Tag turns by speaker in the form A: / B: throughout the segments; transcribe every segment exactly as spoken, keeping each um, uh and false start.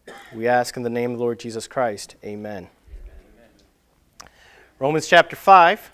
A: We ask in the name of the Lord Jesus Christ. Amen. Amen. Romans chapter five.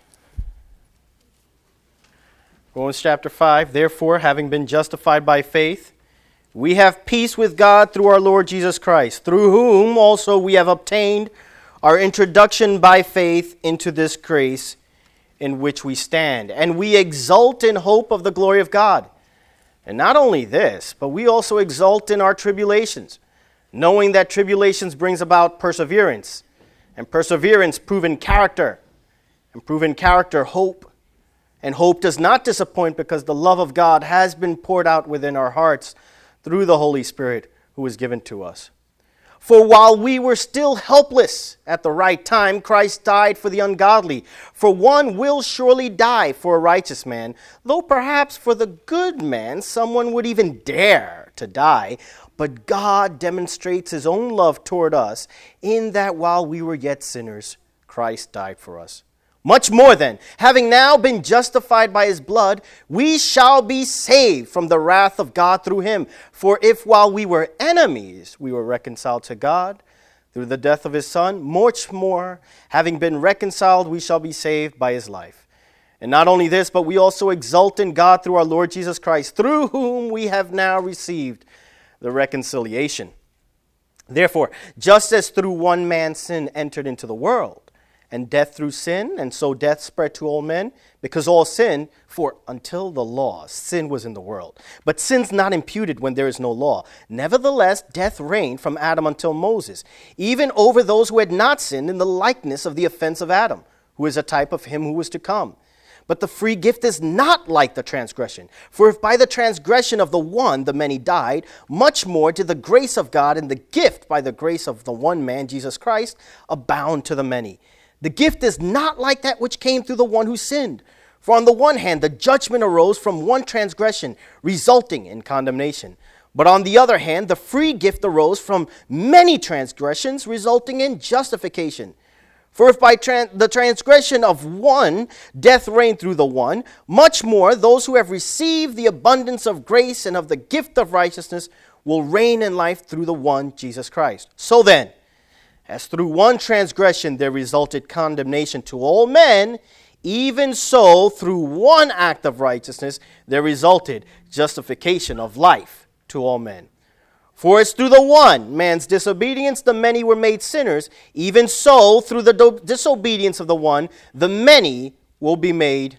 A: Romans chapter five. Therefore, having been justified by faith, we have peace with God through our Lord Jesus Christ, through whom also we have obtained our introduction by faith into this grace in which we stand. And we exult in hope of the glory of God. And not only this, but we also exult in our tribulations, knowing that tribulations brings about perseverance, and perseverance proven character, and proven character hope. And hope does not disappoint, because the love of God has been poured out within our hearts through the Holy Spirit who was given to us. For while we were still helpless at the right time, Christ died for the ungodly. For one will surely die for a righteous man, though perhaps for the good man someone would even dare to die. But God demonstrates his own love toward us in that while we were yet sinners, Christ died for us. Much more then, having now been justified by his blood, we shall be saved from the wrath of God through him. For if while we were enemies, we were reconciled to God through the death of his Son, much more, having been reconciled, we shall be saved by his life. And not only this, but we also exult in God through our Lord Jesus Christ, through whom we have now received the reconciliation. Therefore, just as through one man sin entered into the world, and death through sin, and so death spread to all men, because all sinned, for until the law, sin was in the world. But sin's not imputed when there is no law. Nevertheless, death reigned from Adam until Moses, even over those who had not sinned in the likeness of the offense of Adam, who is a type of him who was to come. But the free gift is not like the transgression. For if by the transgression of the one the many died, much more did the grace of God and the gift by the grace of the one man, Jesus Christ, abound to the many. The gift is not like that which came through the one who sinned. For on the one hand, the judgment arose from one transgression, resulting in condemnation. But on the other hand, the free gift arose from many transgressions, resulting in justification. For if by tran- the transgression of one, death reigned through the one, much more those who have received the abundance of grace and of the gift of righteousness will reign in life through the one, Jesus Christ. So then, as through one transgression there resulted condemnation to all men, even so through one act of righteousness there resulted justification of life to all men. For as through the one man's disobedience the many were made sinners, even so through the do- disobedience of the one the many will be made,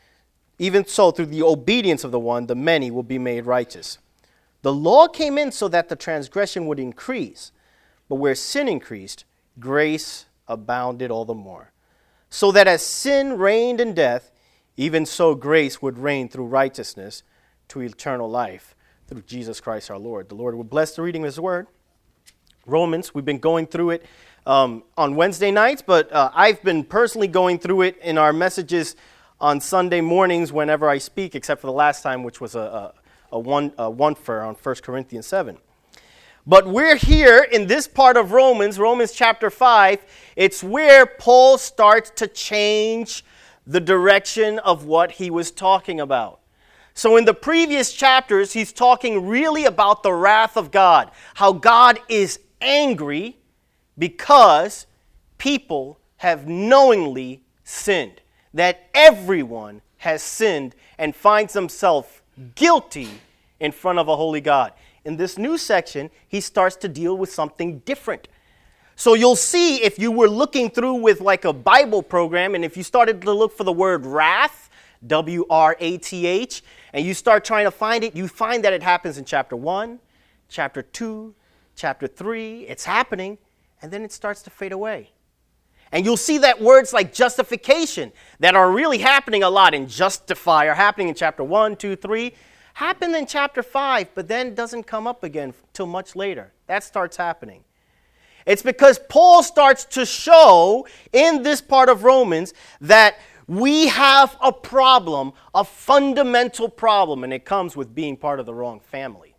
A: even so through the obedience of the one the many will be made righteous. The law came in so that the transgression would increase. But where sin increased, grace abounded all the more. So that as sin reigned in death, even so grace would reign through righteousness to eternal life through Jesus Christ our Lord. The Lord will bless the reading of his word. Romans, we've been going through it um, on Wednesday nights, but uh, I've been personally going through it in our messages on Sunday mornings whenever I speak, except for the last time, which was a, a, a one a one for on First Corinthians seven. But we're here in this part of Romans, Romans chapter five. It's where Paul starts to change the direction of what he was talking about. So in the previous chapters, he's talking really about the wrath of God, how God is angry because people have knowingly sinned, that everyone has sinned and finds themselves guilty in front of a holy God. In this new section, he starts to deal with something different. So you'll see if you were looking through with like a Bible program, and if you started to look for the word wrath, W R A T H, and you start trying to find it, you find that it happens in chapter one, chapter two, chapter three. It's happening, and then it starts to fade away. And you'll see that words like justification that are really happening a lot in justify are happening in chapter one, two, three. Happened in chapter five, but then doesn't come up again till much later. That starts happening. It's because Paul starts to show in this part of Romans that we have a problem, a fundamental problem, and it comes with being part of the wrong family.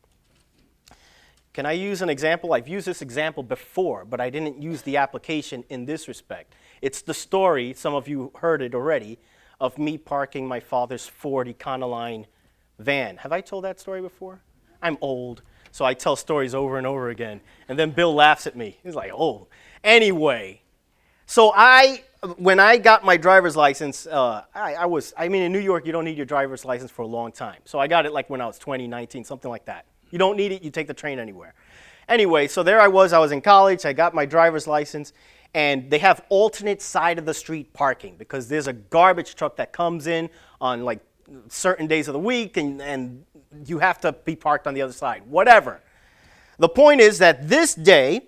A: Can I use an example? I've used this example before, but I didn't use the application in this respect. It's the story, some of you heard it already, of me parking my father's Ford Econoline van. Have I told that story before? I'm old. So I tell stories over and over again. And then Bill laughs at me. He's like, oh. Anyway, so I, when I got my driver's license, uh, I, I was, I mean, in New York, you don't need your driver's license for a long time. So I got it like when I was twenty, nineteen, something like that. You don't need it, you take the train anywhere. Anyway, so there I was, I was in college, I got my driver's license, and they have alternate side of the street parking because there's a garbage truck that comes in on like certain days of the week, and, and you have to be parked on the other side, whatever. The point is that this day,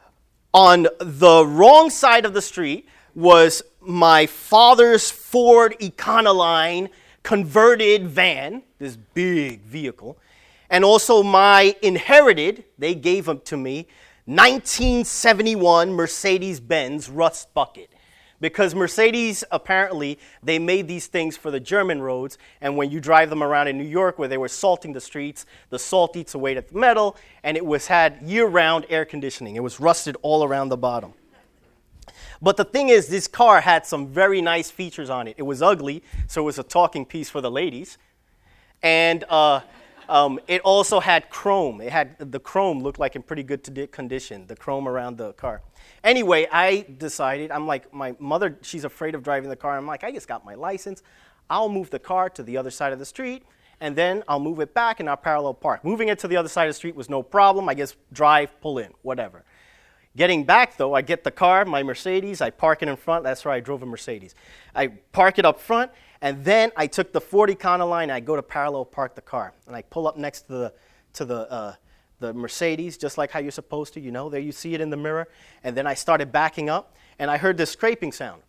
A: on the wrong side of the street was my father's Ford Econoline converted van, this big vehicle, and also my inherited, they gave them to me, nineteen seventy-one Mercedes-Benz Rust Bucket. Because Mercedes, apparently, they made these things for the German roads, and when you drive them around in New York where they were salting the streets, the salt eats away at the metal, and it was had year-round air conditioning. It was rusted all around the bottom. But the thing is, this car had some very nice features on it. It was ugly, so it was a talking piece for the ladies. And uh, um, it also had chrome. It had the chrome looked like in pretty good condition, the chrome around the car. Anyway, I decided, I'm like, my mother, she's afraid of driving the car. I'm like, I just got my license. I'll move the car to the other side of the street, and then I'll move it back and I'll parallel park. Moving it to the other side of the street was no problem. I just drive, pull in, whatever. Getting back, though, I get the car, my Mercedes, I park it in front. That's where I drove a Mercedes. I park it up front, and then I took the Ford Econoline, and I go to parallel park the car. And I pull up next to the, to the, uh, the Mercedes, just like how you're supposed to, you know. There you see it in the mirror. And then I started backing up, and I heard this scraping sound.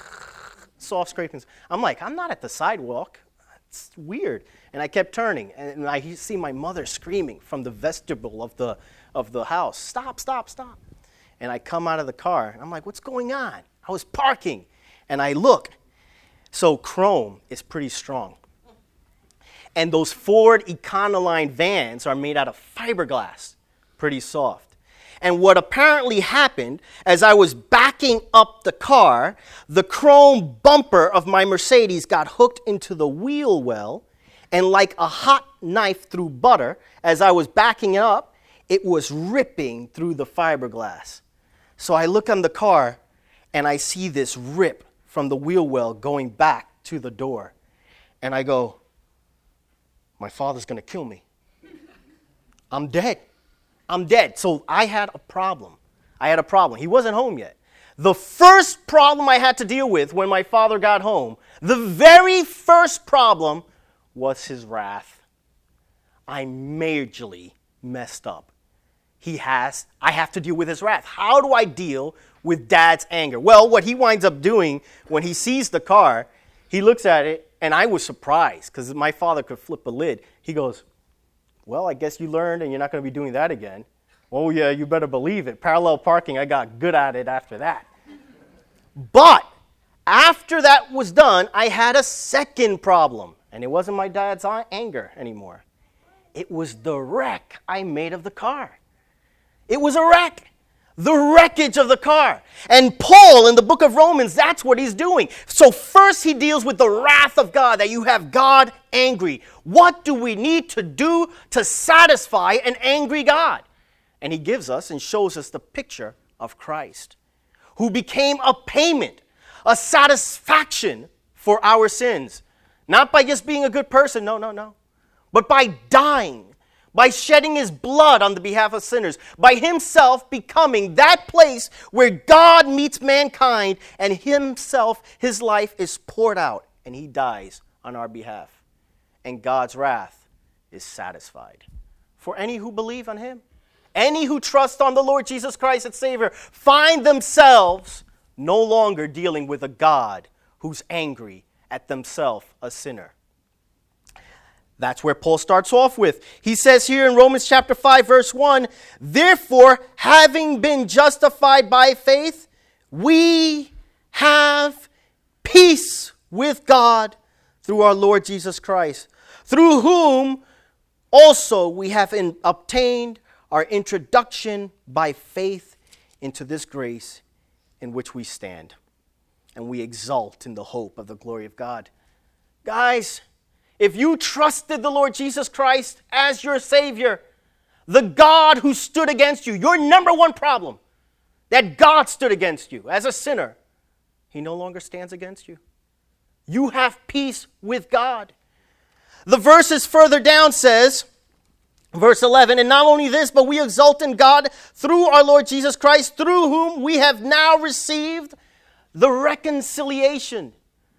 A: Soft scraping. I'm like, I'm not at the sidewalk. It's weird. And I kept turning, and I see my mother screaming from the vestibule of the, of the house. Stop, stop, stop. And I come out of the car, and I'm like, what's going on? I was parking, and I look. So chrome is pretty strong. And those Ford Econoline vans are made out of fiberglass, pretty soft. And what apparently happened, as I was backing up the car, the chrome bumper of my Mercedes got hooked into the wheel well, and like a hot knife through butter, as I was backing it up, it was ripping through the fiberglass. So I look on the car, and I see this rip from the wheel well going back to the door. And I go, my father's going to kill me. I'm dead. I'm dead. So I had a problem. I had a problem. He wasn't home yet. The first problem I had to deal with when my father got home, the very first problem was his wrath. I majorly messed up. He has, I have to deal with his wrath. How do I deal with Dad's anger? Well, what he winds up doing when he sees the car, he looks at it, and I was surprised because my father could flip a lid. He goes, well, I guess you learned and you're not going to be doing that again. Oh, yeah, you better believe it. Parallel parking, I got good at it after that. But after that was done, I had a second problem, and it wasn't my dad's anger anymore. It was the wreck I made of the car. It was a wreck. The wreckage of the car. And Paul in the book of Romans, that's what he's doing. So first he deals with the wrath of God, that you have God angry. What do we need to do to satisfy an angry God? And he gives us and shows us the picture of Christ, who became a payment, a satisfaction for our sins. Not by just being a good person, no, no, no. But by dying, by shedding his blood on the behalf of sinners, by himself becoming that place where God meets mankind and himself, his life is poured out and he dies on our behalf. And God's wrath is satisfied. For any who believe on him, any who trust on the Lord Jesus Christ as Savior, find themselves no longer dealing with a God who's angry at themselves, a sinner. That's where Paul starts off with. He says here in Romans chapter five, verse one, therefore, having been justified by faith, we have peace with God through our Lord Jesus Christ, through whom also we have in, obtained our introduction by faith into this grace in which we stand, and we exult in the hope of the glory of God. Guys, if you trusted the Lord Jesus Christ as your Savior, the God who stood against you, your number one problem, that God stood against you as a sinner, he no longer stands against you. You have peace with God. The verses further down says, verse eleven, and not only this, but we exult in God through our Lord Jesus Christ, through whom we have now received the reconciliation.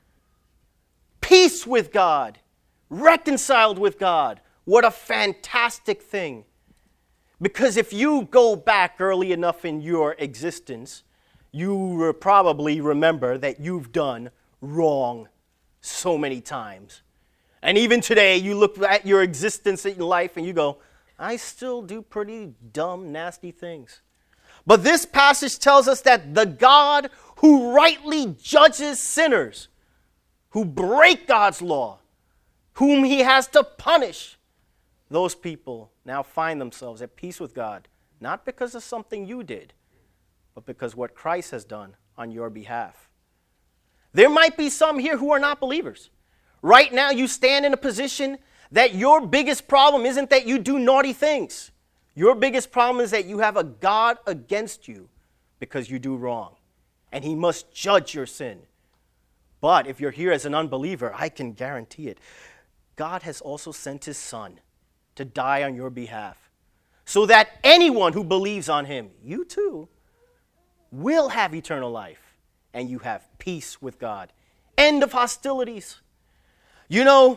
A: Peace with God, reconciled with God. What a fantastic thing. Because if you go back early enough in your existence, you will probably remember that you've done wrong so many times. And even today, you look at your existence in life and you go, I still do pretty dumb, nasty things. But this passage tells us that the God who rightly judges sinners, who break God's law, whom he has to punish, those people now find themselves at peace with God, not because of something you did, but because what Christ has done on your behalf. There might be some here who are not believers. Right now, you stand in a position that your biggest problem isn't that you do naughty things. Your biggest problem is that you have a God against you because you do wrong, and he must judge your sin. But if you're here as an unbeliever, I can guarantee it. God has also sent his Son to die on your behalf so that anyone who believes on him, you too, will have eternal life, and you have peace with God. End of hostilities. You know,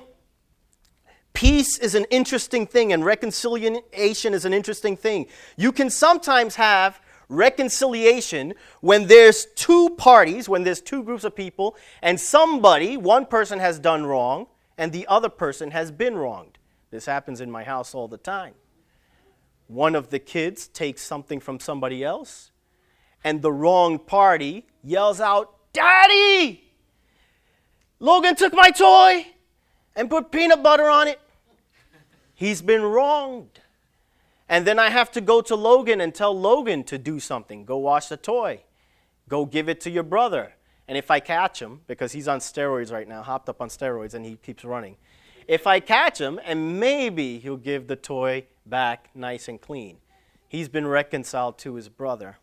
A: peace is an interesting thing, and reconciliation is an interesting thing. You can sometimes have reconciliation when there's two parties, when there's two groups of people, and somebody, one person has done wrong, and the other person has been wronged. This happens in my house all the time. One of the kids takes something from somebody else, and the wronged party yells out, Daddy! Logan took my toy and put peanut butter on it. He's been wronged. And then I have to go to Logan and tell Logan to do something. Go wash the toy. Go give it to your brother. And if I catch him, because he's on steroids right now, hopped up on steroids, and he keeps running. If I catch him, and maybe he'll give the toy back nice and clean. He's been reconciled to his brother.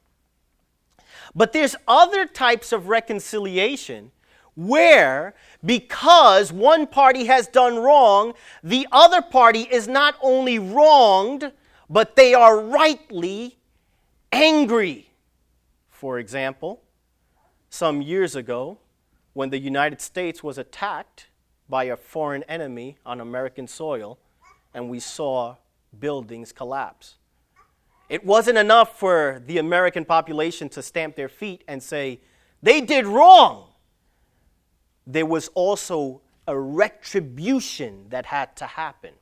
A: But there's other types of reconciliation where, because one party has done wrong, the other party is not only wronged, but they are rightly angry. For example, some years ago, when the United States was attacked by a foreign enemy on American soil, and we saw buildings collapse. It wasn't enough for the American population to stamp their feet and say, they did wrong. There was also a retribution that had to happen.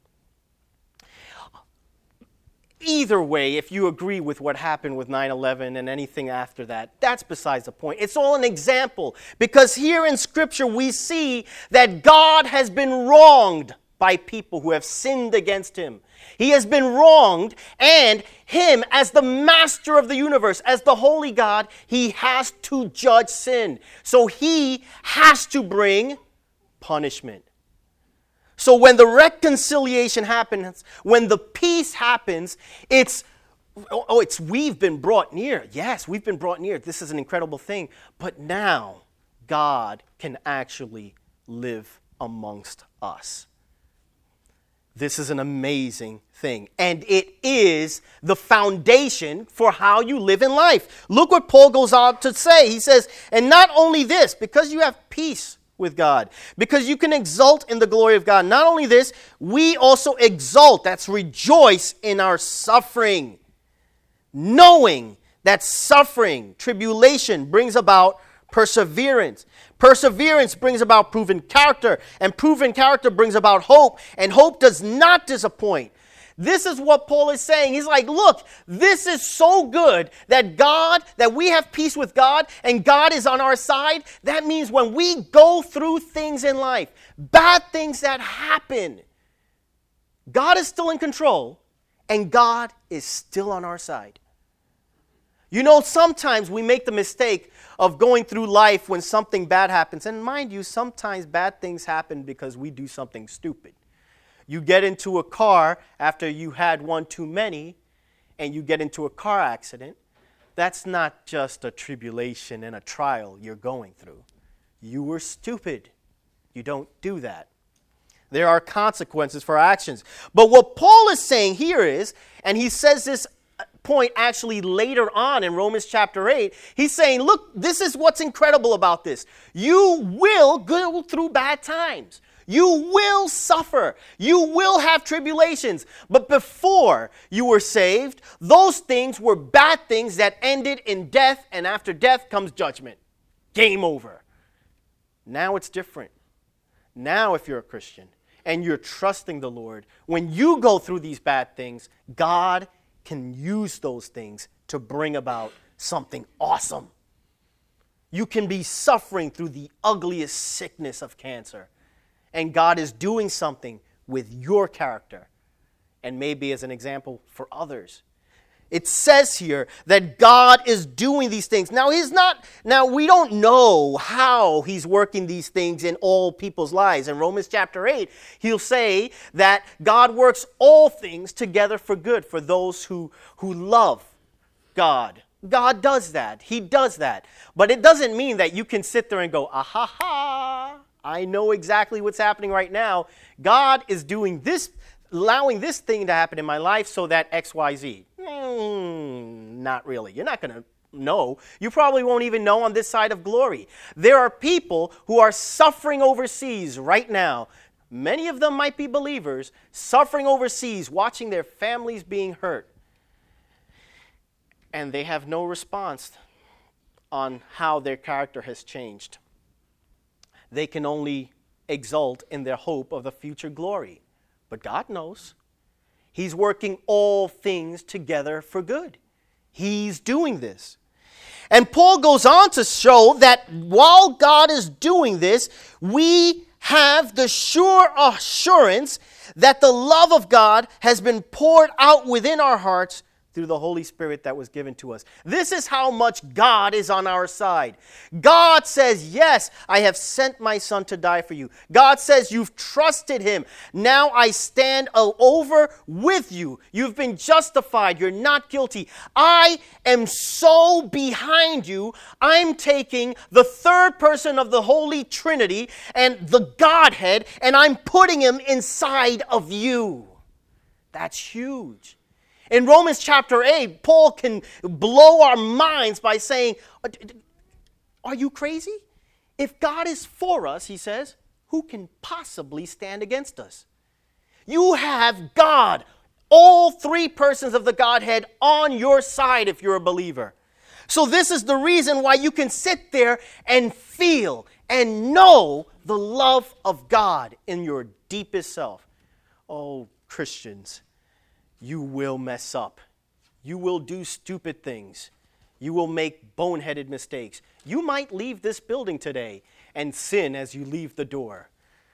A: Either way, if you agree with what happened with nine eleven and anything after that, that's besides the point. It's all an example, because here in Scripture we see that God has been wronged by people who have sinned against him. He has been wronged, and him, as the master of the universe, as the holy God, he has to judge sin. So he has to bring punishment. So when the reconciliation happens, when the peace happens, it's, oh, it's we've been brought near. Yes, we've been brought near. This is an incredible thing. But now God can actually live amongst us. This is an amazing thing. And it is the foundation for how you live in life. Look what Paul goes on to say. He says, and not only this, because you have peace with God, because you can exult in the glory of God. Not only this, we also exult, that's rejoice in our suffering, knowing that suffering, tribulation brings about perseverance. Perseverance brings about proven character, and proven character brings about hope, and hope does not disappoint. This is what Paul is saying. He's like, look, this is so good that God, that we have peace with God and God is on our side. That means when we go through things in life, bad things that happen, God is still in control and God is still on our side. You know, sometimes we make the mistake of going through life when something bad happens. And mind you, sometimes bad things happen because we do something stupid. you get into a car after you had one too many and you get into a car accident, that's not just a tribulation and a trial you're going through. You were stupid. You don't do that. There are consequences for our actions. But what Paul is saying here is, and he says this point actually later on in Romans chapter eight, he's saying, look, this is what's incredible about this. You will go through bad times. You will suffer. You will have tribulations. But before you were saved, those things were bad things that ended in death, and after death comes judgment. Game over. Now it's different. Now if you're a Christian and you're trusting the Lord, when you go through these bad things, God can use those things to bring about something awesome. You can be suffering through the ugliest sickness of cancer, and God is doing something with your character, and maybe as an example for others. It says here that God is doing these things. Now, he's not, now we don't know how he's working these things in all people's lives. In Romans chapter eight, he'll say that God works all things together for good for those who, who love God. God does that. He does that. But it doesn't mean that you can sit there and go, ah ha ha, I know exactly what's happening right now. God is doing this, allowing this thing to happen in my life so that X, Y, Z. Mm, not really. You're not going to know. You probably won't even know on this side of glory. There are people who are suffering overseas right now. Many of them might be believers, suffering overseas, watching their families being hurt. And they have no response on how their character has changed. They can only exult in their hope of the future glory. But God knows. He's working all things together for good. He's doing this. And Paul goes on to show that while God is doing this, we have the sure assurance that the love of God has been poured out within our hearts through the Holy Spirit that was given to us. This is how much God is on our side. God says, yes, I have sent my son to die for you. God says, you've trusted him. Now I stand over with you. You've been justified. You're not guilty. I am so behind you. I'm taking the third person of the Holy Trinity and the Godhead, and I'm putting him inside of you. That's huge. In Romans chapter eight, Paul can blow our minds by saying, are you crazy? If God is for us, he says, who can possibly stand against us? You have God, all three persons of the Godhead, on your side if you're a believer. So this is the reason why you can sit there and feel and know the love of God in your deepest self. Oh, Christians, you will mess up. You will do stupid things. You will make boneheaded mistakes. You might leave this building today and sin as you leave the door.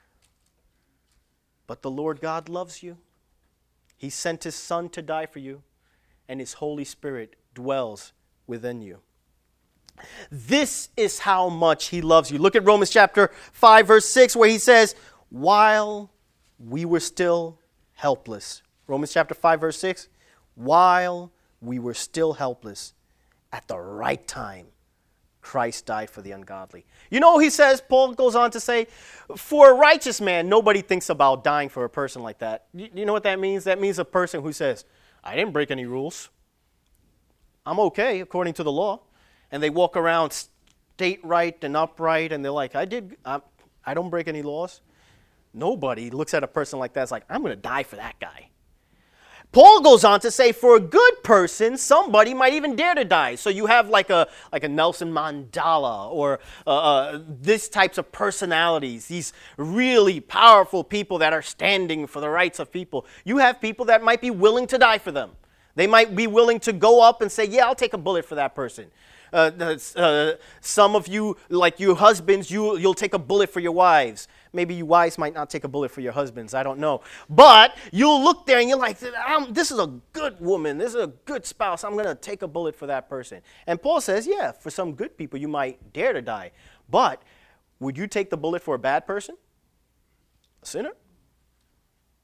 A: But the Lord God loves you. He sent his Son to die for you, and his Holy Spirit dwells within you. This is how much he loves you. Look at Romans chapter five, verse six, where he says, while we were still helpless. Romans chapter five, verse six, while we were still helpless, at the right time, Christ died for the ungodly. You know, he says, Paul goes on to say, for a righteous man, nobody thinks about dying for a person like that. You, you know what that means? That means a person who says, I didn't break any rules. I'm okay according to the law. And they walk around state right and upright, and they're like, I did, I, I don't break any laws. Nobody looks at a person like that and is like, I'm going to die for that guy. Paul goes on to say, for a good person, somebody might even dare to die. So you have like a like a Nelson Mandela or uh, uh, this types of personalities, these really powerful people that are standing for the rights of people. You have people that might be willing to die for them. They might be willing to go up and say, yeah, I'll take a bullet for that person. Uh, uh, some of you, like you husbands, you, you'll take a bullet for your wives. Maybe you wives might not take a bullet for your husbands. I don't know. But you'll look there and you're like, this is a good woman. This is a good spouse. I'm going to take a bullet for that person. And Paul says, yeah, for some good people, you might dare to die. But would you take the bullet for a bad person? A sinner?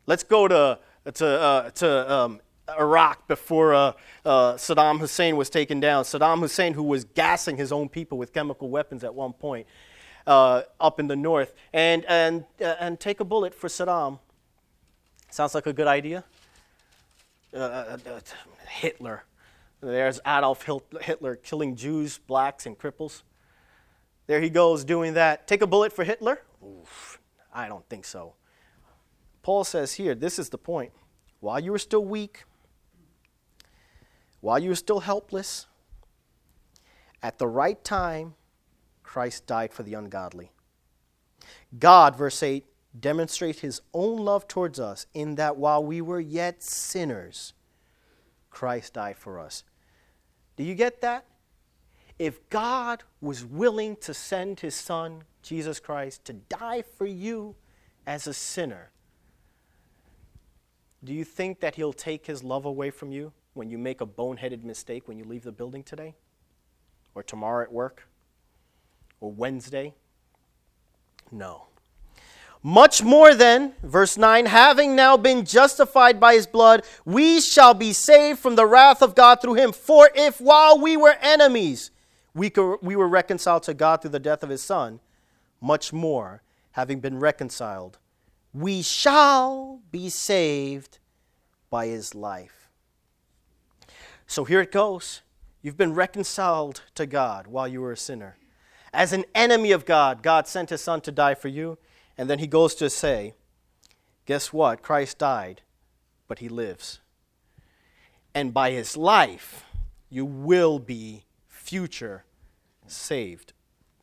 A: Let's go to to uh, to um, Iraq before uh, uh, Saddam Hussein was taken down. Saddam Hussein, who was gassing his own people with chemical weapons at one point uh, up in the north, and and uh, and take a bullet for Saddam. Sounds like a good idea. Uh, uh, uh, Hitler. There's Adolf Hitler killing Jews, blacks, and cripples. There he goes doing that. Take a bullet for Hitler? Oof, I don't think so. Paul says here, this is the point. While you were still weak, while you were still helpless, at the right time, Christ died for the ungodly. God, verse eight, demonstrates his own love towards us in that while we were yet sinners, Christ died for us. Do you get that? If God was willing to send his son, Jesus Christ, to die for you as a sinner, do you think that he'll take his love away from you when you make a boneheaded mistake when you leave the building today? Or tomorrow at work? Or Wednesday? No. Much more then, verse nine, having now been justified by his blood, we shall be saved from the wrath of God through him. For if while we were enemies, we, could, we were reconciled to God through the death of his son, much more, having been reconciled, we shall be saved by his life. So here it goes. You've been reconciled to God while you were a sinner. As an enemy of God, God sent his son to die for you. And then he goes to say, guess what? Christ died, but he lives. And by his life, you will be future saved.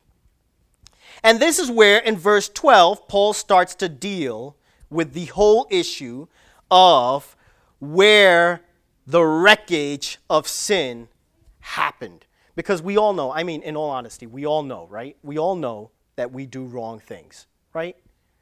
A: And this is where, in verse twelve, Paul starts to deal with the whole issue of where the wreckage of sin happened. Because we all know, I mean, in all honesty, we all know, right? We all know that we do wrong things, right?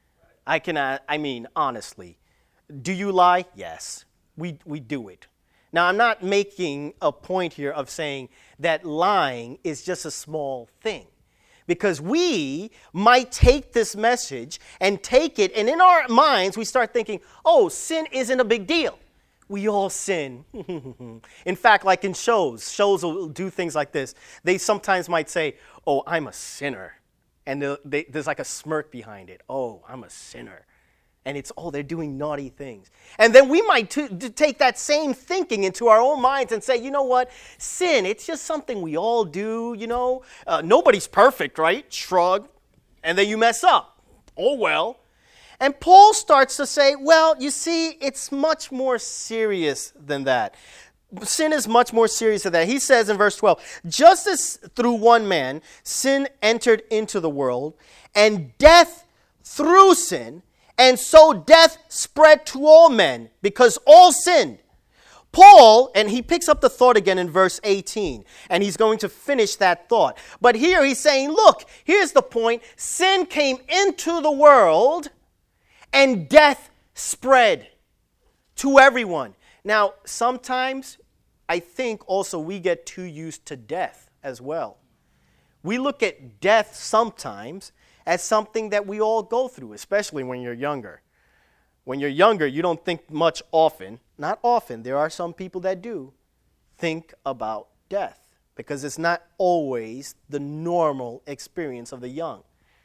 A: I can, uh, I mean, honestly, do you lie? Yes, we we do it. Now, I'm not making a point here of saying that lying is just a small thing. Because we might take this message and take it, and in our minds, we start thinking, oh, sin isn't a big deal. We all sin. In fact, like in shows, shows will do things like this. They sometimes might say, oh, I'm a sinner. And they, they, there's like a smirk behind it. Oh, I'm a sinner. And it's, oh, they're doing naughty things. And then we might t- t- take that same thinking into our own minds and say, you know what? Sin, it's just something we all do, you know. Uh, nobody's perfect, right? Shrug. And then you mess up. Oh, well. And Paul starts to say, well, you see, it's much more serious than that. Sin is much more serious than that. He says in verse twelve, just as through one man sin entered into the world, and death through sin, and so death spread to all men, because all sinned. Paul, and he picks up the thought again in verse eighteen, and he's going to finish that thought. But here he's saying, look, here's the point. Sin came into the world, and death spread to everyone. Now, sometimes I think also we get too used to death as well. We look at death sometimes as something that we all go through, especially when you're younger. When you're younger, you don't think much often. Not often. There are some people that do think about death because it's not always the normal experience of the young.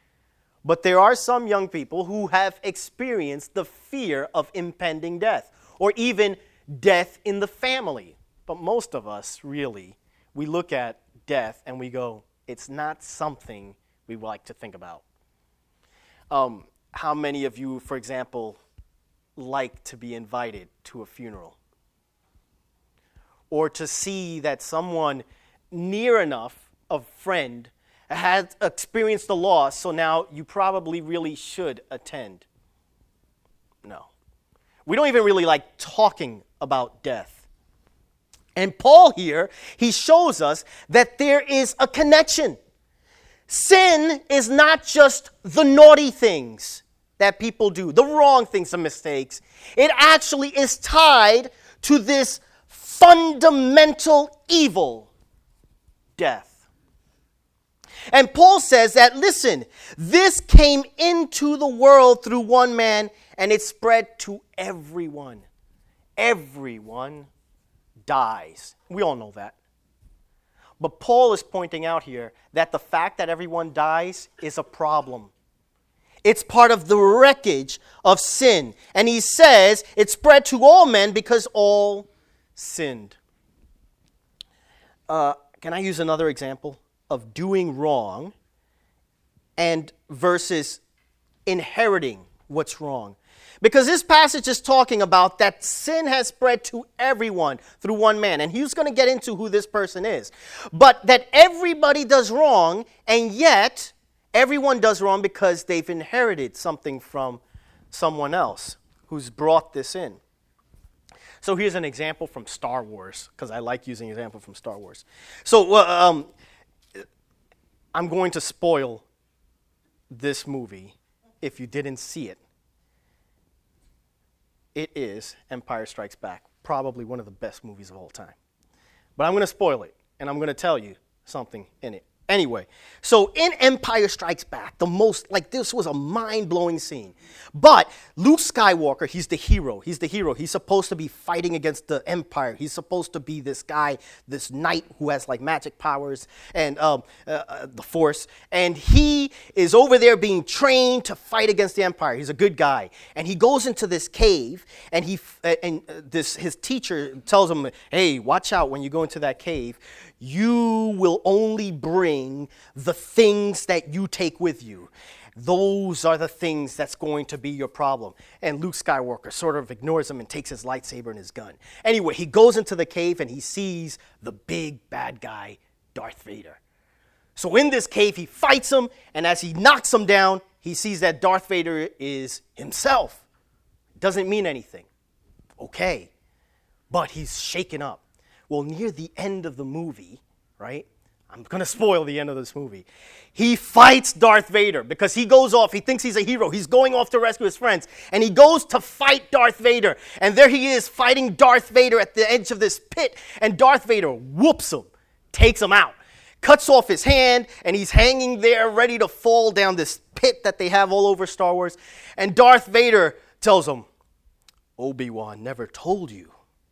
A: But there are some young people who have experienced the fear of impending death or even death in the family. But most of us, really, we look at death and we go, it's not something we like to think about. Um, how many of you, for example, like to be invited to a funeral? Or to see that someone near enough, a friend, has experienced the loss, so now you probably really should attend? No. We don't even really like talking about death. And Paul here, he shows us that there is a connection. Sin is not just the naughty things that people do, the wrong things, the mistakes. It actually is tied to this fundamental evil, death. And Paul says that, listen, this came into the world through one man, and it spread to everyone. Everyone dies. We all know that. But Paul is pointing out here that the fact that everyone dies is a problem. It's part of the wreckage of sin. And he says it spread to all men because all sinned. Uh, can I use another example of doing wrong and versus inheriting what's wrong? Because this passage is talking about that sin has spread to everyone through one man. And he's going to get into who this person is. But that everybody does wrong, and yet everyone does wrong because they've inherited something from someone else who's brought this in. So here's an example from Star Wars, because I like using an example from Star Wars. So uh, um, I'm going to spoil this movie if you didn't see it. It is Empire Strikes Back, probably one of the best movies of all time. But I'm going to spoil it, and I'm going to tell you something in it. Anyway, so in Empire Strikes Back, the most, like this was a mind-blowing scene. But Luke Skywalker, he's the hero. He's the hero. He's supposed to be fighting against the Empire. He's supposed to be this guy, this knight who has like magic powers and um, uh, uh, the Force. And he is over there being trained to fight against the Empire. He's a good guy. And he goes into this cave, and he uh, and uh, this his teacher tells him, hey, watch out when you go into that cave. You will only bring the things that you take with you. Those are the things that's going to be your problem. And Luke Skywalker sort of ignores him and takes his lightsaber and his gun. Anyway, he goes into the cave and he sees the big bad guy, Darth Vader. So in this cave, he fights him, and as he knocks him down, he sees that Darth Vader is himself. Doesn't mean anything. Okay. But he's shaken up. Well, near the end of the movie, right? I'm going to spoil the end of this movie. He fights Darth Vader because he goes off. He thinks he's a hero. He's going off to rescue his friends. And he goes to fight Darth Vader. And there he is fighting Darth Vader at the edge of this pit. And Darth Vader whoops him, takes him out, cuts off his hand, and he's hanging there ready to fall down this pit that they have all over Star Wars. And Darth Vader tells him, Obi-Wan never told you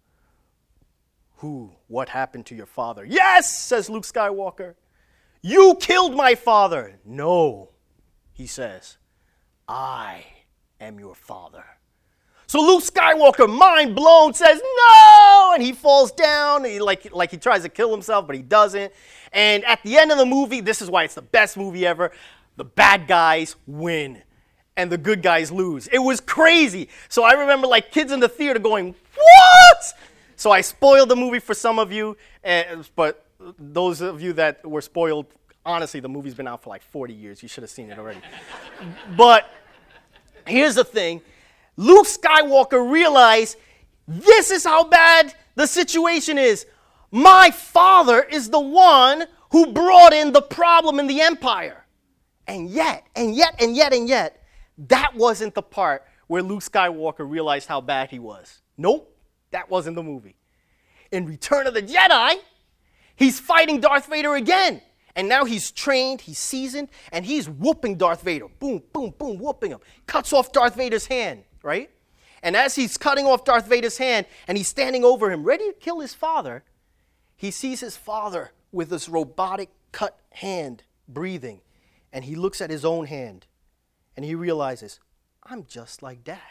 A: who, what happened to your father. Yes, says Luke Skywalker. You killed my father. No, he says, I am your father. So Luke Skywalker, mind blown, says no, and he falls down. He, like, like he tries to kill himself, but he doesn't. And at the end of the movie, this is why it's the best movie ever, the bad guys win and the good guys lose. It was crazy. So I remember like kids in the theater going, what? So I spoiled the movie for some of you, uh, but those of you that were spoiled, honestly, the movie's been out for like forty years. You should have seen it already. But here's the thing. Luke Skywalker realized this is how bad the situation is. My father is the one who brought in the problem in the Empire. And yet, and yet, and yet, and yet, that wasn't the part where Luke Skywalker realized how bad he was. Nope. That wasn't the movie. In Return of the Jedi, he's fighting Darth Vader again. And now he's trained, he's seasoned, and he's whooping Darth Vader. Boom, boom, boom, whooping him. Cuts off Darth Vader's hand, right? And as he's cutting off Darth Vader's hand, and he's standing over him, ready to kill his father, he sees his father with this robotic cut hand, breathing. And he looks at his own hand, and he realizes, I'm just like Dad.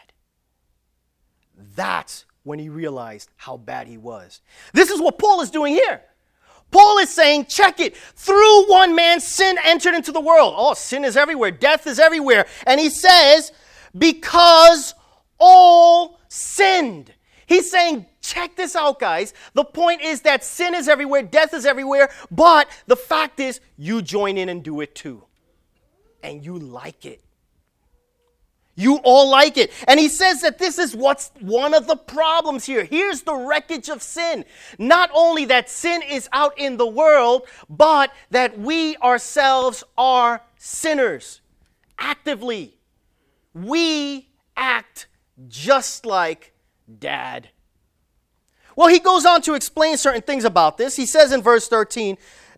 A: That's when he realized how bad he was. This is what Paul is doing here. Paul is saying, check it. Through one man, sin entered into the world. Oh, sin is everywhere. Death is everywhere. And he says, because all sinned. He's saying, check this out, guys. The point is that sin is everywhere, death is everywhere, but the fact is, you join in and do it too. And you like it. You all like it. And he says that this is what's one of the problems here. Here's the wreckage of sin. Not only that sin is out in the world, but that we ourselves are sinners. Actively. We act just like Dad. Well, he goes on to explain certain things about this. He says in verse thirteen,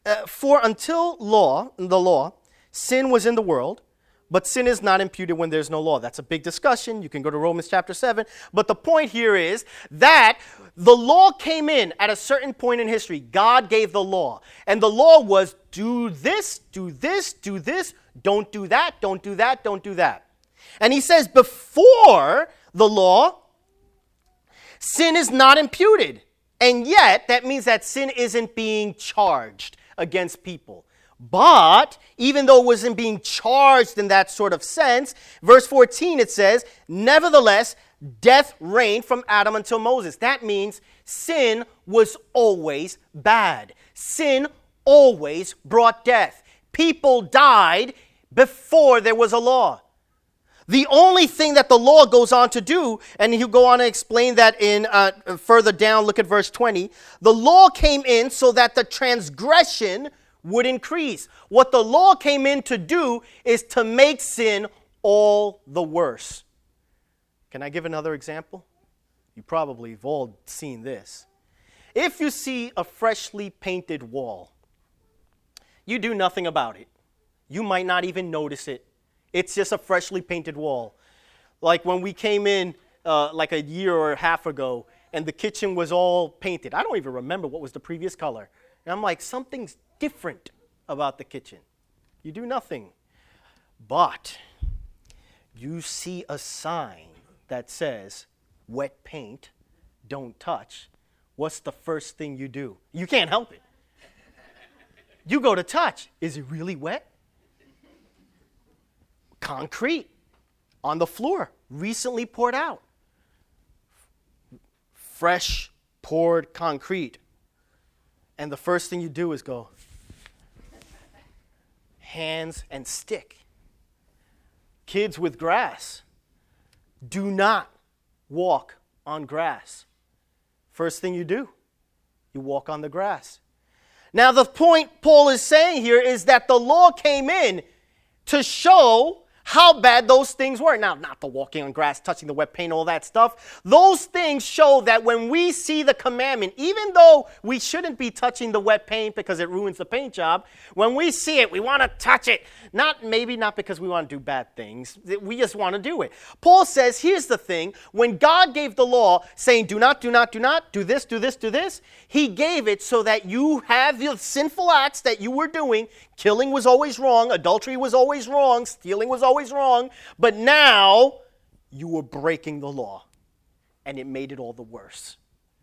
A: Uh, for until law, the law, sin was in the world, but sin is not imputed when there's no law. That's a big discussion. You can go to Romans chapter seven. But the point here is that the law came in at a certain point in history. God gave the law. And the law was do this, do this, do this, don't do that, don't do that, don't do that. And he says before the law, sin is not imputed. And yet, that means that sin isn't being charged against people. But even though it wasn't being charged in that sort of sense, verse fourteen, it says, nevertheless, death reigned from Adam until Moses. That means sin was always bad. Sin always brought death. People died before there was a law. The only thing that the law goes on to do, and he'll go on to explain that in uh, further down, look at verse twenty. The law came in so that the transgression would increase. What the law came in to do is to make sin all the worse. Can I give another example? You probably have all seen this. If you see a freshly painted wall, you do nothing about it. You might not even notice it. It's just a freshly painted wall. Like when we came in uh, like a year or a half ago and the kitchen was all painted. I don't even remember what was the previous color. And I'm like, something's different about the kitchen. You do nothing. But you see a sign that says, wet paint, don't touch. What's the first thing you do? You can't help it. You go to touch. Is it really wet? Concrete on the floor, recently poured out. Fresh poured concrete. And the first thing you do is go, hands and stick. Kids with grass, do not walk on grass. First thing you do, you walk on the grass. Now the point Paul is saying here is that the law came in to show how bad those things were. Now, not the walking on grass, touching the wet paint, all that stuff. Those things show that when we see the commandment, even though we shouldn't be touching the wet paint because it ruins the paint job, when we see it, we want to touch it. Not maybe not because we want to do bad things. We just want to do it. Paul says, here's the thing. When God gave the law saying, do not, do not, do not, do this, do this, do this, he gave it so that you have the sinful acts that you were doing. Killing was always wrong. Adultery was always wrong. Stealing was always wrong. But now you were breaking the law, and it made it all the worse.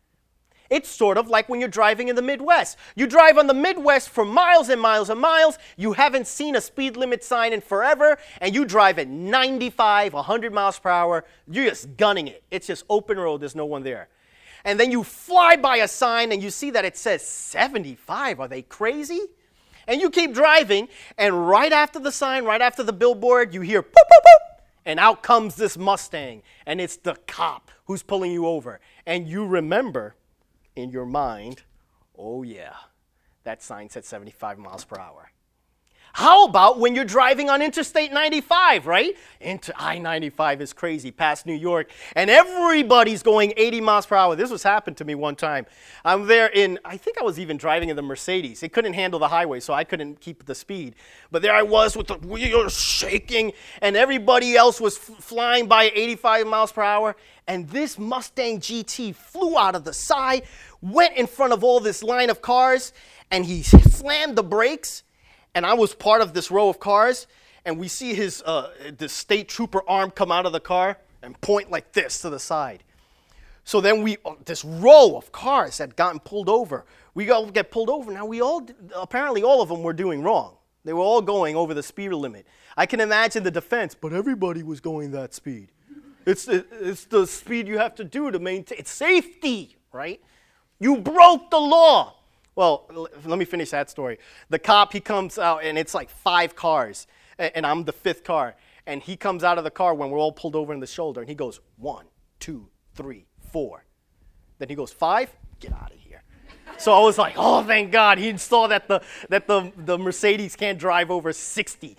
A: It's sort of like when you're driving in the Midwest. You drive on the Midwest for miles and miles and miles. You haven't seen a speed limit sign in forever, and you drive at ninety-five, one hundred miles per hour. You're just gunning it. It's just open road. There's no one there. And then you fly by a sign, and you see that it says seventy-five. Are they crazy? And you keep driving, and right after the sign, right after the billboard, you hear, boop, boop, boop, and out comes this Mustang, and it's the cop who's pulling you over. And you remember in your mind, oh yeah, that sign said seventy-five miles per hour. How about when you're driving on Interstate ninety-five, right? Inter- I ninety-five is crazy past New York, and everybody's going eighty miles per hour. This was happened to me one time. I'm there in, I think I was even driving in the Mercedes. It couldn't handle the highway, so I couldn't keep the speed. But there I was with the wheels shaking, and everybody else was f- flying by eighty-five miles per hour. And this Mustang G T flew out of the side, went in front of all this line of cars, and he slammed the brakes. And I was part of this row of cars, and we see his uh, this state trooper arm come out of the car and point like this to the side. So then we, uh, this row of cars had gotten pulled over. We all get pulled over. Now we all, apparently all of them were doing wrong. They were all going over the speed limit. I can imagine the defense, but everybody was going that speed. It's the, it's the speed you have to do to maintain, it's safety, right? You broke the law. Well, let me finish that story. The cop, he comes out, and it's like five cars, and I'm the fifth car. And he comes out of the car when we're all pulled over in the shoulder, and he goes, one, two, three, four. Then he goes, five? Get out of here. So I was like, oh, thank God. He saw that the that the, the Mercedes can't drive over sixty.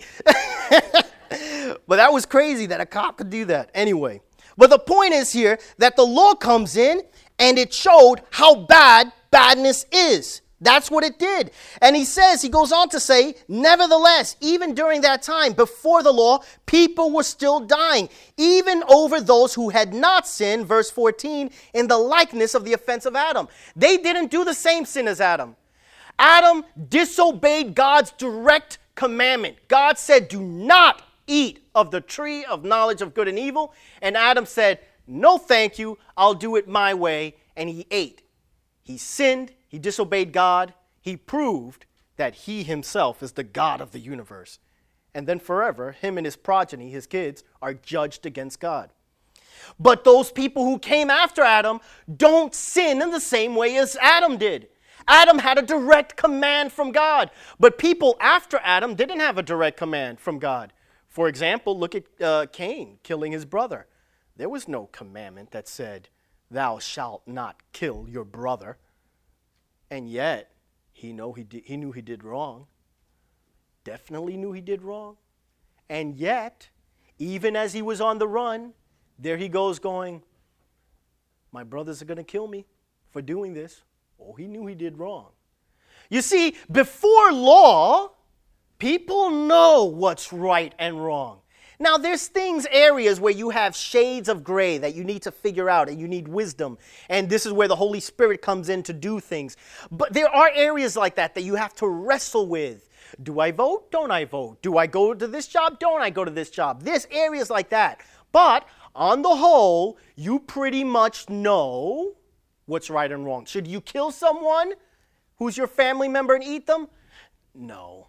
A: But that was crazy that a cop could do that. Anyway, but the point is here that the law comes in, and it showed how bad badness is. That's what it did. And he says, he goes on to say, nevertheless, even during that time, before the law, people were still dying, even over those who had not sinned, verse fourteen, in the likeness of the offense of Adam. They didn't do the same sin as Adam. Adam disobeyed God's direct commandment. God said, do not eat of the tree of knowledge of good and evil. And Adam said, no, thank you. I'll do it my way. And he ate. He sinned. He disobeyed God. He proved that he himself is the God of the universe. And then forever, him and his progeny, his kids, are judged against God. But those people who came after Adam don't sin in the same way as Adam did. Adam had a direct command from God. But people after Adam didn't have a direct command from God. For example, look at uh, Cain killing his brother. There was no commandment that said, thou shalt not kill your brother. And yet, he, know he, did, he knew he did wrong. Definitely knew he did wrong. And yet, even as he was on the run, there he goes going, my brothers are going to kill me for doing this. Oh, he knew he did wrong. You see, before law, people know what's right and wrong. Now, there's things, areas where you have shades of gray that you need to figure out and you need wisdom. And this is where the Holy Spirit comes in to do things. But there are areas like that that you have to wrestle with. Do I vote? Don't I vote? Do I go to this job? Don't I go to this job? There's areas like that. But on the whole, you pretty much know what's right and wrong. Should you kill someone who's your family member and eat them? No.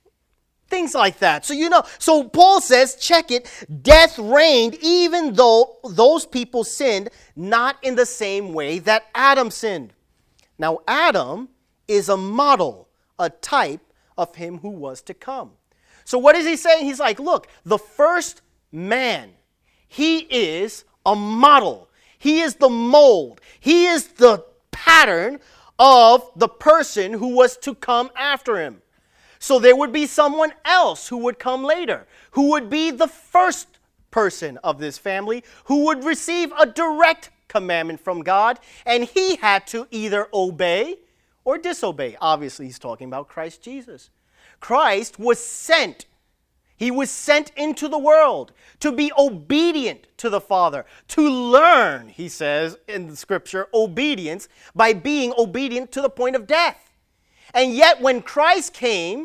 A: Things like that. So, you know, so Paul says, check it, death reigned even though those people sinned, not in the same way that Adam sinned. Now, Adam is a model, a type of him who was to come. So what is he saying? He's like, look, the first man, he is a model. He is the mold. He is the pattern of the person who was to come after him. So there would be someone else who would come later, who would be the first person of this family, who would receive a direct commandment from God, and he had to either obey or disobey. Obviously, he's talking about Christ Jesus. Christ was sent. He was sent into the world to be obedient to the Father, to learn, he says in the scripture, obedience by being obedient to the point of death. And yet when Christ came,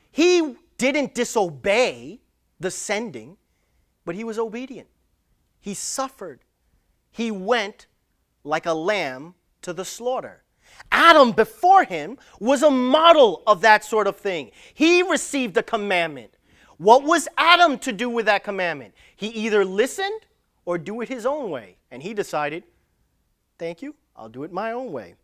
A: he didn't disobey the sending, but he was obedient. He suffered. He went like a lamb to the slaughter. Adam before him was a model of that sort of thing. He received a commandment. What was Adam to do with that commandment? He either listened or do it his own way. And he decided, thank you, I'll do it my own way.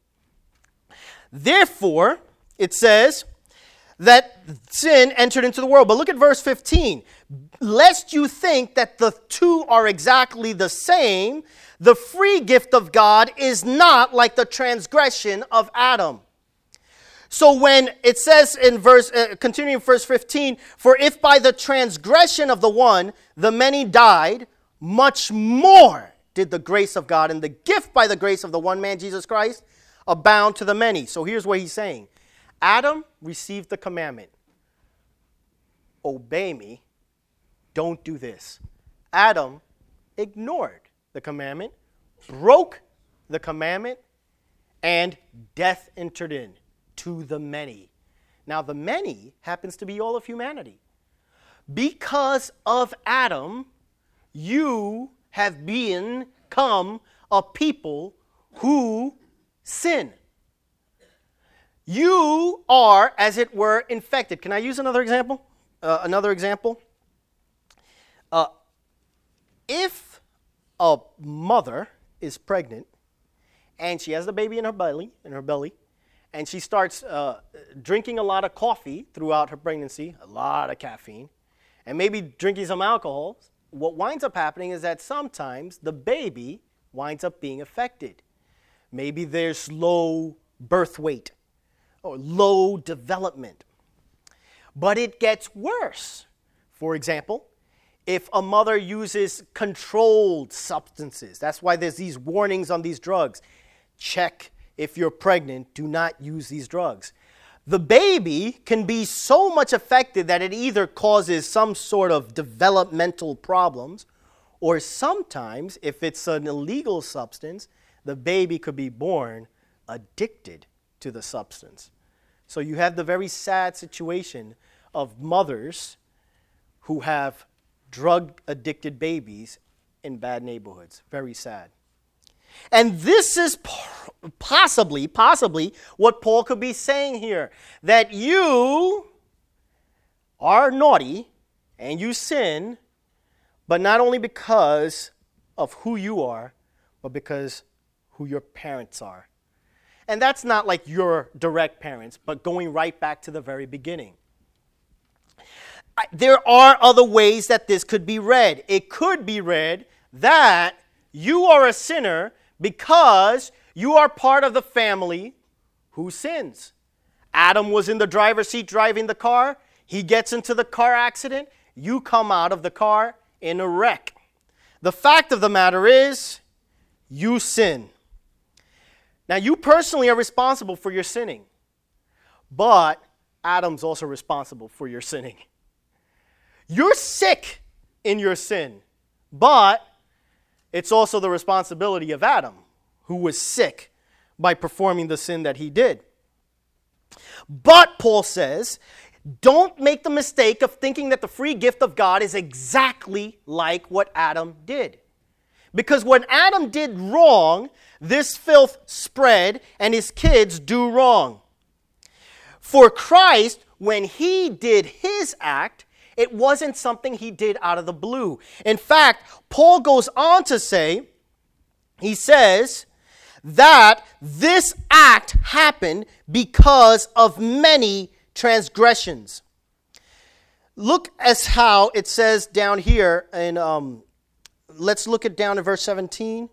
A: Therefore, it says that sin entered into the world. But look at verse fifteen. Lest you think that the two are exactly the same, the free gift of God is not like the transgression of Adam. So when it says in verse, uh, continuing verse fifteen, for if by the transgression of the one the many died, much more did the grace of God and the gift by the grace of the one man, Jesus Christ, abound to the many. So here's what he's saying. Adam received the commandment, obey me, don't do this. Adam ignored the commandment, broke the commandment, and death entered in to the many. Now the many happens to be all of humanity. Because of Adam, you have become a people who sin. You are, as it were, infected. Can I use another example? Uh, another example. Uh, if a mother is pregnant and she has the baby in her belly, in her belly, and she starts uh, drinking a lot of coffee throughout her pregnancy, a lot of caffeine, and maybe drinking some alcohol, what winds up happening is that sometimes the baby winds up being affected. Maybe there's low birth weight or low development. But it gets worse. For example, if a mother uses controlled substances, that's why there's these warnings on these drugs. Check if you're pregnant, do not use these drugs. The baby can be so much affected that it either causes some sort of developmental problems, or sometimes, if it's an illegal substance, the baby could be born addicted to the substance. So you have the very sad situation of mothers who have drug-addicted babies in bad neighborhoods. Very sad. And this is possibly, possibly what Paul could be saying here, that you are naughty and you sin, but not only because of who you are, but because who your parents are. And that's not like your direct parents, but going right back to the very beginning. There are other ways that this could be read. It could be read that you are a sinner because you are part of the family who sins. Adam was in the driver's seat driving the car. He gets into the car accident. You come out of the car in a wreck. The fact of the matter is, you sin. Now, you personally are responsible for your sinning, but Adam's also responsible for your sinning. You're sick in your sin, but it's also the responsibility of Adam, who was sick by performing the sin that he did. But, Paul says, don't make the mistake of thinking that the free gift of God is exactly like what Adam did. Because when Adam did wrong, this filth spread and his kids do wrong. For Christ, when he did his act, it wasn't something he did out of the blue. In fact, Paul goes on to say, he says that this act happened because of many transgressions. Look as how it says down here, and um, let's look it down in verse seventeen.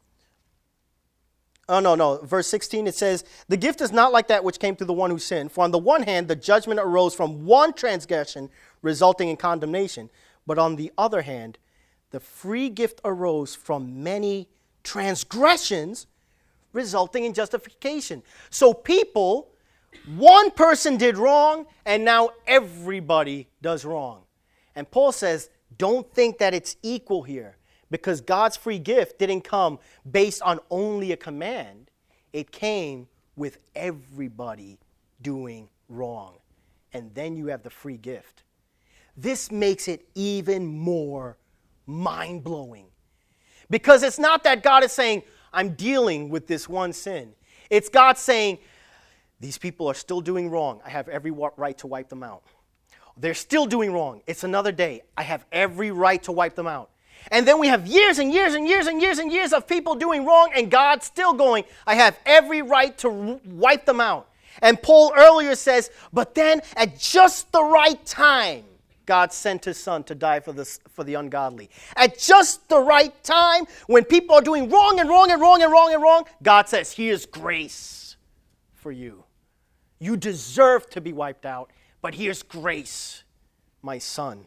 A: Oh, no, no. Verse sixteen, it says, the gift is not like that which came through the one who sinned. For on the one hand, the judgment arose from one transgression, resulting in condemnation. But on the other hand, the free gift arose from many transgressions, resulting in justification. So people, one person did wrong, and now everybody does wrong. And Paul says, don't think that it's equal here. Because God's free gift didn't come based on only a command. It came with everybody doing wrong. And then you have the free gift. This makes it even more mind-blowing. Because it's not that God is saying, I'm dealing with this one sin. It's God saying, these people are still doing wrong. I have every right to wipe them out. They're still doing wrong. It's another day. I have every right to wipe them out. And then we have years and years and years and years and years of people doing wrong, and God's still going, I have every right to wipe them out. And Paul earlier says, but then at just the right time, God sent his son to die for the, for the ungodly. At just the right time, when people are doing wrong and wrong and wrong and wrong and wrong, God says, here's grace for you. You deserve to be wiped out, but here's grace, my son.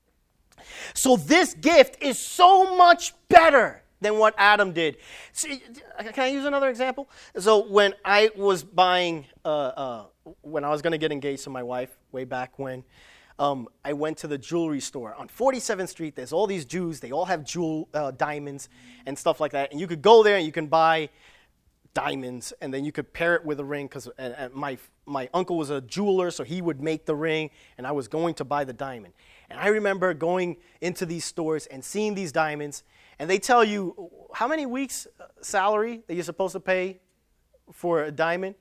A: So this gift is so much better than what Adam did. See, can I use another example? So when I was buying, uh, uh, when I was going to get engaged to my wife way back when, um, I went to the jewelry store on forty-seventh Street. There's all these Jews. They all have jewel uh, diamonds and stuff like that. And you could go there and you can buy diamonds, and then you could pair it with a ring, because and, and my my uncle was a jeweler, so he would make the ring, and I was going to buy the diamond. And I remember going into these stores and seeing these diamonds, and they tell you how many weeks salary that you're supposed to pay for a diamond.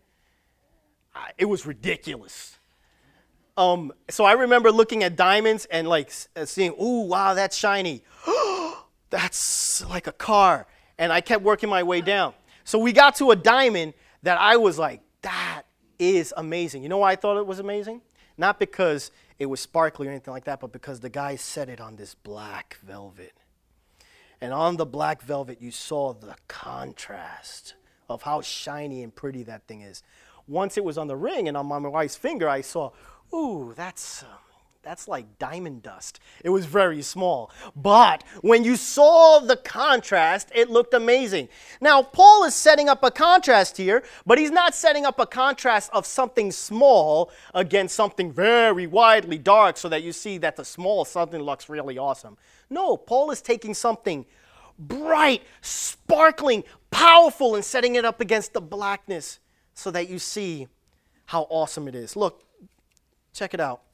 A: It was ridiculous. Um, so I remember looking at diamonds and like seeing, ooh, wow, that's shiny. That's like a car. And I kept working my way down. So we got to a diamond that I was like, that is amazing. You know why I thought it was amazing? Not because it was sparkly or anything like that, but because the guy set it on this black velvet. And on the black velvet, you saw the contrast of how shiny and pretty that thing is. Once it was on the ring and on my wife's finger, I saw, ooh, that's, uh, that's like diamond dust. It was very small. But when you saw the contrast, it looked amazing. Now, Paul is setting up a contrast here, but he's not setting up a contrast of something small against something very widely dark so that you see that the small something looks really awesome. No, Paul is taking something bright, sparkling, powerful, and setting it up against the blackness so that you see how awesome it is. Look, check it out.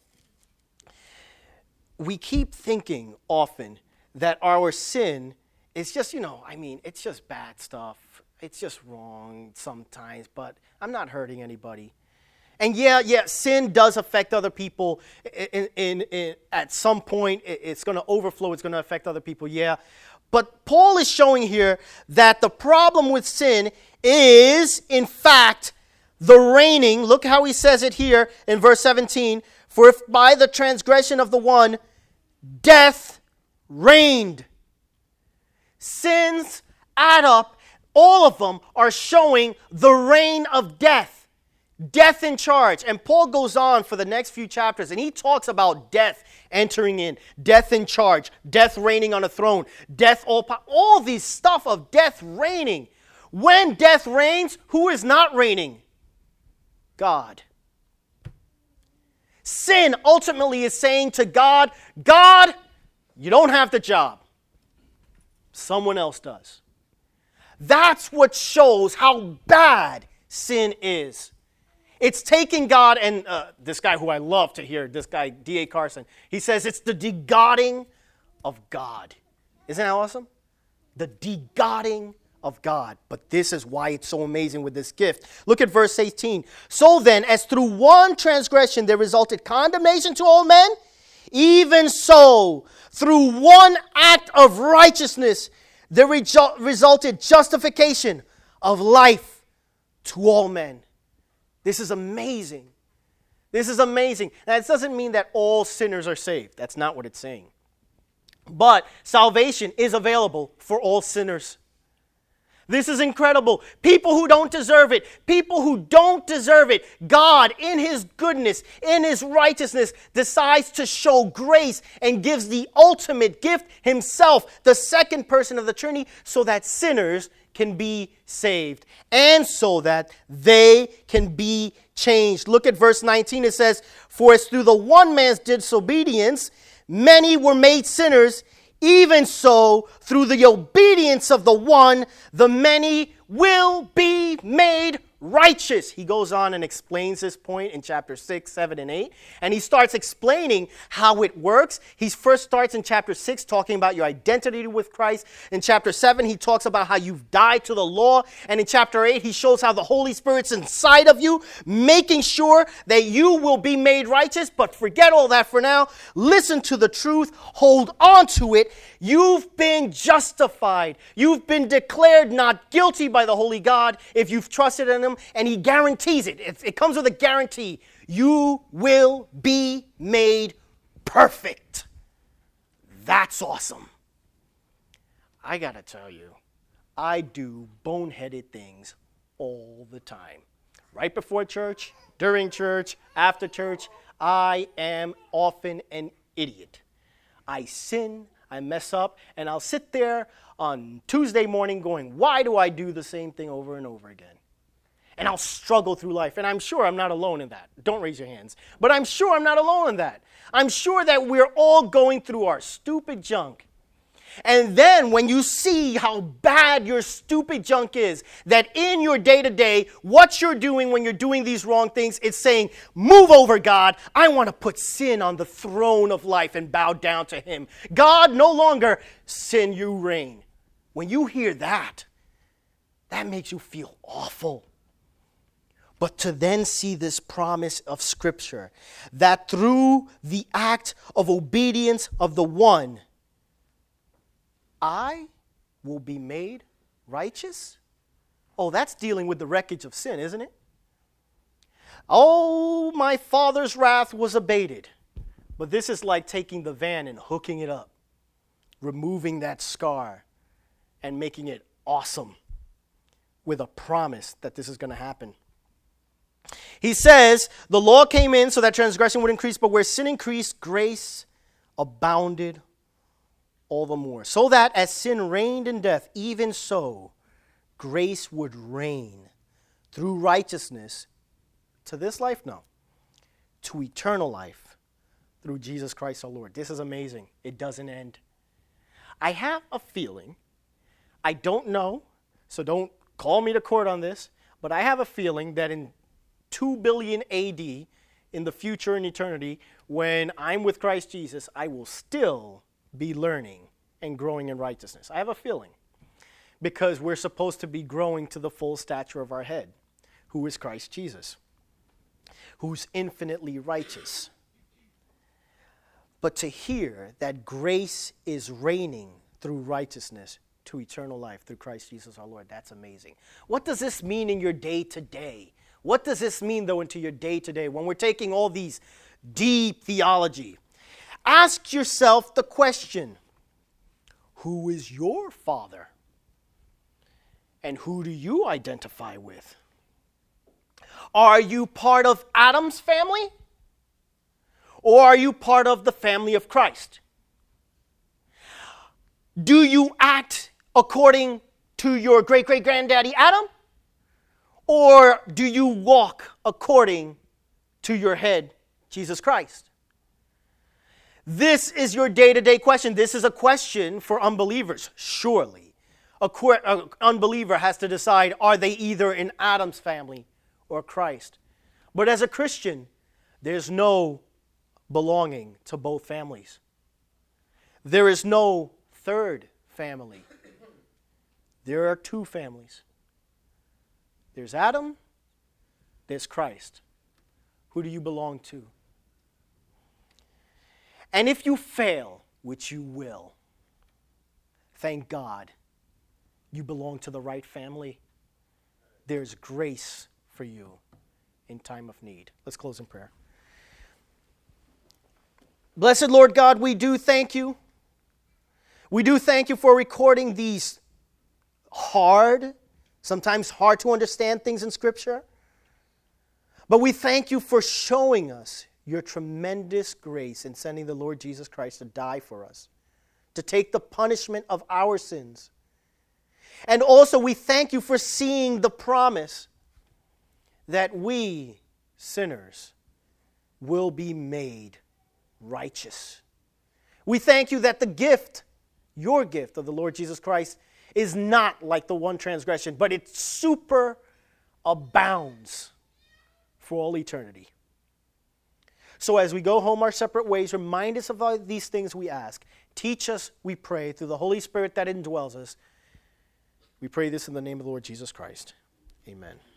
A: We keep thinking often that our sin is just, you know, I mean, it's just bad stuff. It's just wrong sometimes, but I'm not hurting anybody. And yeah, yeah, sin does affect other people. In, in, in, at some point, it's going to overflow. It's going to affect other people, yeah. But Paul is showing here that the problem with sin is, in fact, the reigning. Look how he says it here in verse seventeen. For if by the transgression of the one, death reigned. Sins add up. All of them are showing the reign of death. Death in charge. And Paul goes on for the next few chapters, and he talks about death entering in, death in charge, death reigning on a throne, death all power, all these stuff of death reigning. When death reigns, who is not reigning? God. Sin ultimately is saying to God, God, you don't have the job. Someone else does. That's what shows how bad sin is. It's taking God, and uh, this guy who I love to hear, this guy, D A Carson, he says it's the de-godding of God. Isn't that awesome? The de-godding of God. But this is why it's so amazing with this gift. Look at verse eighteen. So then, as through one transgression there resulted condemnation to all men, even so, through one act of righteousness there reju- resulted justification of life to all men. This is amazing. This is amazing. Now, it doesn't mean that all sinners are saved. That's not what it's saying. But salvation is available for all sinners. This is incredible. People who don't deserve it, people who don't deserve it, God, in His goodness, in His righteousness, decides to show grace and gives the ultimate gift Himself, the second person of the Trinity, so that sinners can be saved and so that they can be changed. Look at verse nineteen. It says, for as through the one man's disobedience, many were made sinners, even so, through the obedience of the one, the many will be made righteous. He goes on and explains this point in chapter six, seven, and eight. And he starts explaining how it works. He first starts in chapter six talking about your identity with Christ. In chapter seven, he talks about how you've died to the law. And in chapter eight, he shows how the Holy Spirit's inside of you, making sure that you will be made righteous. But forget all that for now. Listen to the truth. Hold on to it. You've been justified. You've been declared not guilty by the Holy God if you've trusted in Him, and He guarantees it. It, it comes with a guarantee. You will be made perfect. That's awesome. I gotta tell you, I do boneheaded things all the time. Right before church, during church, after church, I am often an idiot. I sin, I mess up, and I'll sit there on Tuesday morning going, why do I do the same thing over and over again? And I'll struggle through life. And I'm sure I'm not alone in that. Don't raise your hands. But I'm sure I'm not alone in that. I'm sure that we're all going through our stupid junk. And then when you see how bad your stupid junk is, that in your day-to-day, what you're doing when you're doing these wrong things, it's saying, move over, God. I want to put sin on the throne of life and bow down to Him. God, no longer sin, you reign. When you hear that, that makes you feel awful. But to then see this promise of Scripture, that through the act of obedience of the one, I will be made righteous? Oh, that's dealing with the wreckage of sin, isn't it? Oh, my Father's wrath was abated. But this is like taking the van and hooking it up, removing that scar, and making it awesome with a promise that this is going to happen. He says, the law came in so that transgression would increase, but where sin increased, grace abounded all the more. So that as sin reigned in death, even so grace would reign through righteousness to this life? No. To eternal life through Jesus Christ our Lord. This is amazing. It doesn't end. I have a feeling, I don't know, so don't call me to court on this, but I have a feeling that in two billion A D, in the future in eternity, when I'm with Christ Jesus, I will still be learning and growing in righteousness. I have a feeling. Because we're supposed to be growing to the full stature of our head, who is Christ Jesus, who's infinitely righteous. But to hear that grace is reigning through righteousness to eternal life through Christ Jesus our Lord, that's amazing. What does this mean in your day-to-day? What does this mean, though, into your day-to-day when we're taking all these deep theology? Ask yourself the question, who is your father? And who do you identify with? Are you part of Adam's family? Or are you part of the family of Christ? Do you act according to your great-great-granddaddy Adam? Or do you walk according to your head, Jesus Christ? This is your day-to-day question. This is a question for unbelievers, surely. A qu- a unbeliever has to decide, are they either in Adam's family or Christ? But as a Christian, there's no belonging to both families. There is no third family. There are two families. There's Adam, there's Christ. Who do you belong to? And if you fail, which you will, thank God, you belong to the right family. There's grace for you in time of need. Let's close in prayer. Blessed Lord God, we do thank you. We do thank you for recording these hard, sometimes hard to understand things in Scripture. But we thank you for showing us your tremendous grace in sending the Lord Jesus Christ to die for us, to take the punishment of our sins. And also we thank you for seeing the promise that we, sinners, will be made righteous. We thank you that the gift, your gift of the Lord Jesus Christ, is not like the one transgression, but it super abounds for all eternity. So as we go home our separate ways, remind us of all these things we ask. Teach us, we pray, through the Holy Spirit that indwells us. We pray this in the name of the Lord Jesus Christ. Amen.